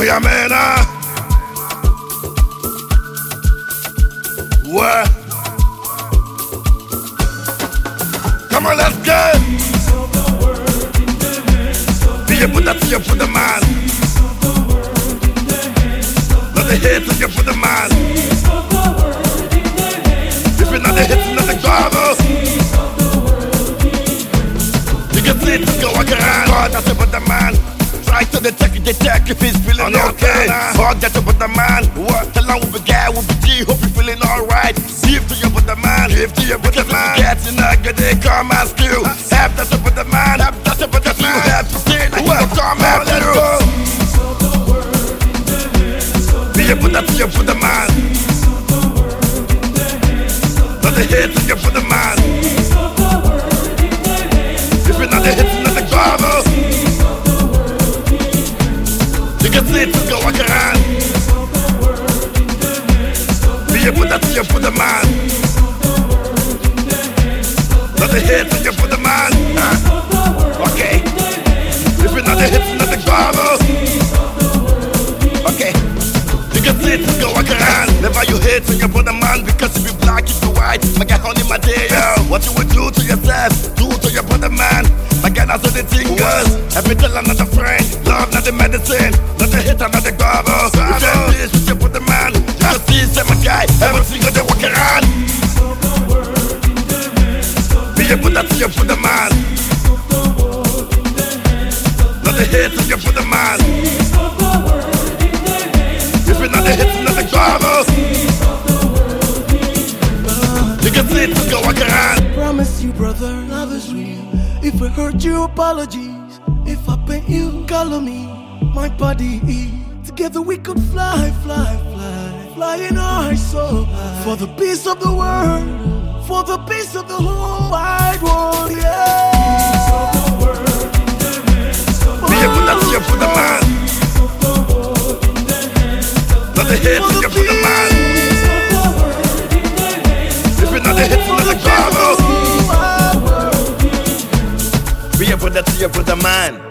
ya man, what? Come on, let's go. Be a put that to you for the man. Not the hit to you for the man. If you're not the hit, not the gravel. You can see it go around. God, that's about the man. Try to detect if he's feeling okay. God, that's about the man. What? Tell him we guy, we be G, hope you're feeling alright. Give to you for the man, give to you for the man. Getting a good day, come ask you. Have that's about the man, have that's about the man. You have to say that you come after you. Be a put that to you for the man. Not the hit to you for the man. If you're not the hit, not the gravel. You can see it go around. Be a put that to you for the man. Not the hit to you for the man. Okay. If you're not the hit, not the gravel. Okay. You can see it go around. Never you hate when you put the man, because if you black, if you white, my guy honey my day, yo. What you would do to yourself, do to your brother man. My guy, that's what the thing goes. Every tell I'm not a friend, love not the medicine, not the hit, not the gravel. You can't please with your brother man. You see, say my guy, everything got the walk around. Be a put that to your brother man. Not the hit, to your brother man. If you're not the hit, not the gravel. You can see it go around. Promise you, brother, love is real. If I hurt you, apologies. If I pain you, color me. My body, together we could fly, fly, fly. Flying high so high. For the peace of the world. For the peace of the whole wide world, yeah. Be a put that to you for the man. Not the hit to you for the man. If you're not the hit, not the gravel. Be a put that to you for the man.